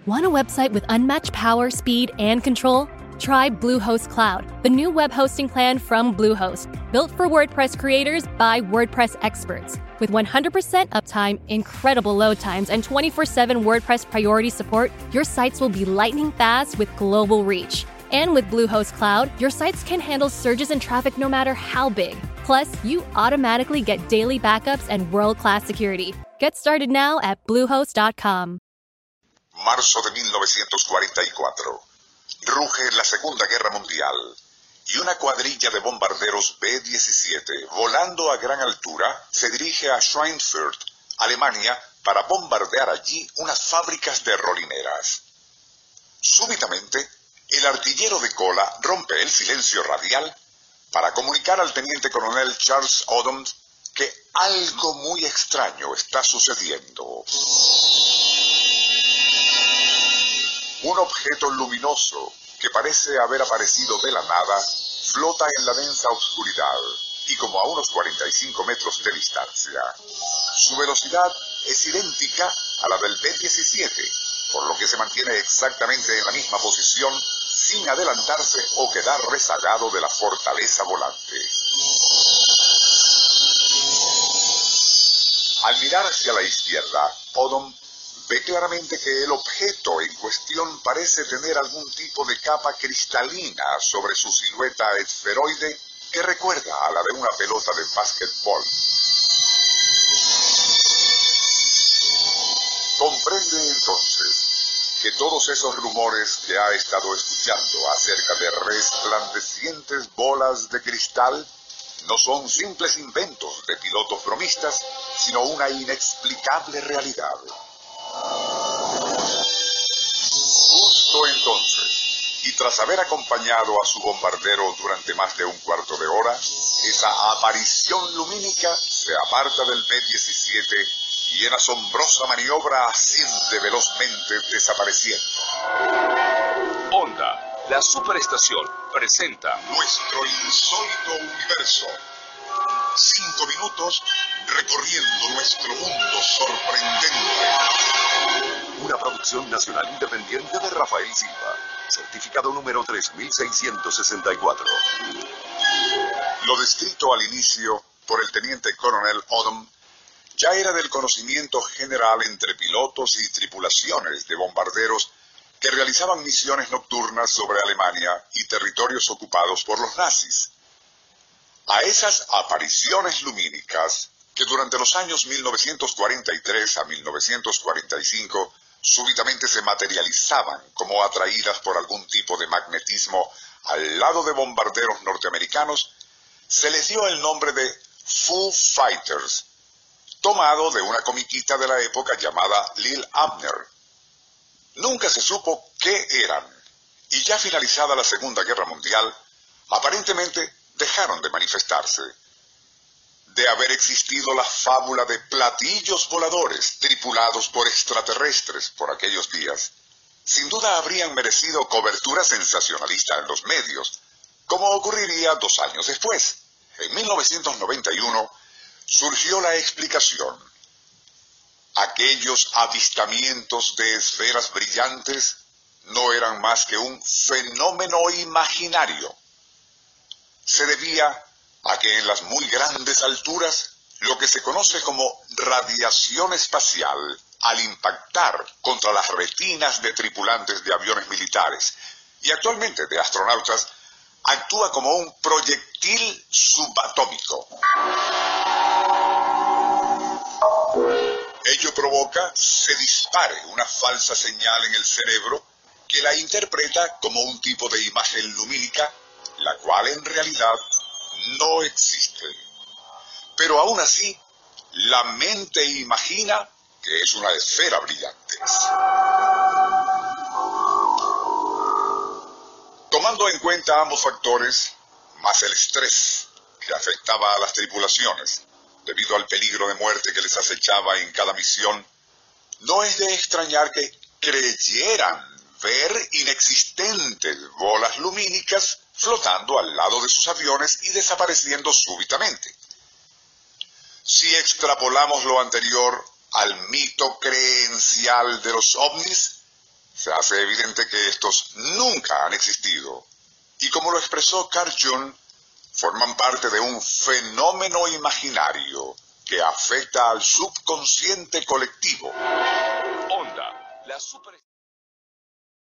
Want a website with unmatched power, speed, and control? Try Bluehost Cloud, the new web hosting plan from Bluehost, built for WordPress creators by WordPress experts. With 100% uptime, incredible load times, and 24/7 WordPress priority support, your sites will be lightning fast with global reach. And with Bluehost Cloud, your sites can handle surges in traffic no matter how big. Plus, you automatically get daily backups and world-class security. Get started now at Bluehost.com. Marzo de 1944. Ruge la Segunda Guerra Mundial y una cuadrilla de bombarderos B-17, volando a gran altura, se dirige a Schweinfurt, Alemania, para bombardear allí unas fábricas de rolineras. Súbitamente, el artillero de cola rompe el silencio radial para comunicar al teniente coronel Charles Odom que algo muy extraño está sucediendo. Un objeto luminoso que parece haber aparecido de la nada flota en la densa oscuridad y como a unos 45 metros de distancia. Su velocidad es idéntica a la del B-17, por lo que se mantiene exactamente en la misma posición sin adelantarse o quedar rezagado de la fortaleza volante. Al mirar hacia la izquierda, Odom ve claramente que el objeto en cuestión parece tener algún tipo de capa cristalina sobre su silueta esferoide que recuerda a la de una pelota de básquetbol. Comprende entonces que todos esos rumores que ha estado escuchando acerca de resplandecientes bolas de cristal no son simples inventos de pilotos bromistas, sino una inexplicable realidad. Justo entonces, y tras haber acompañado a su bombardero durante más de un cuarto de hora, esa aparición lumínica se aparta del B-17 y en asombrosa maniobra asciende velozmente desapareciendo. Honda, la superestación, presenta Nuestro insólito universo. 5 minutos recorriendo nuestro mundo sorprendente. una producción nacional independiente de Rafael Silva, certificado número 3664. Lo descrito al inicio por el teniente coronel Odom ya era del conocimiento general entre pilotos y tripulaciones de bombarderos que realizaban misiones nocturnas sobre Alemania y territorios ocupados por los nazis. A esas apariciones lumínicas, que durante los años 1943 a 1945 súbitamente se materializaban como atraídas por algún tipo de magnetismo al lado de bombarderos norteamericanos, se les dio el nombre de Foo Fighters, tomado de una comiquita de la época llamada Lil Abner. Nunca se supo qué eran, y ya finalizada la Segunda Guerra Mundial, aparentemente dejaron de manifestarse. De haber existido la fábula de platillos voladores tripulados por extraterrestres por aquellos días, sin duda habrían merecido cobertura sensacionalista en los medios, como ocurriría 2 años después. En 1991 surgió la explicación. Aquellos avistamientos de esferas brillantes no eran más que un fenómeno imaginario. Se debía a que en las muy grandes alturas, lo que se conoce como radiación espacial, al impactar contra las retinas de tripulantes de aviones militares y actualmente de astronautas, actúa como un proyectil subatómico. Ello provoca se dispare una falsa señal en el cerebro que la interpreta como un tipo de imagen lumínica, la cual en realidad no existe. Pero aún así, la mente imagina que es una esfera brillante. Tomando en cuenta ambos factores, más el estrés que afectaba a las tripulaciones, debido al peligro de muerte que les acechaba en cada misión, no es de extrañar que creyeran ver inexistentes bolas lumínicas flotando al lado de sus aviones y desapareciendo súbitamente. Si extrapolamos lo anterior al mito creencial de los ovnis, se hace evidente que estos nunca han existido. Y como lo expresó Carl Jung, forman parte de un fenómeno imaginario que afecta al subconsciente colectivo. Onda, la super...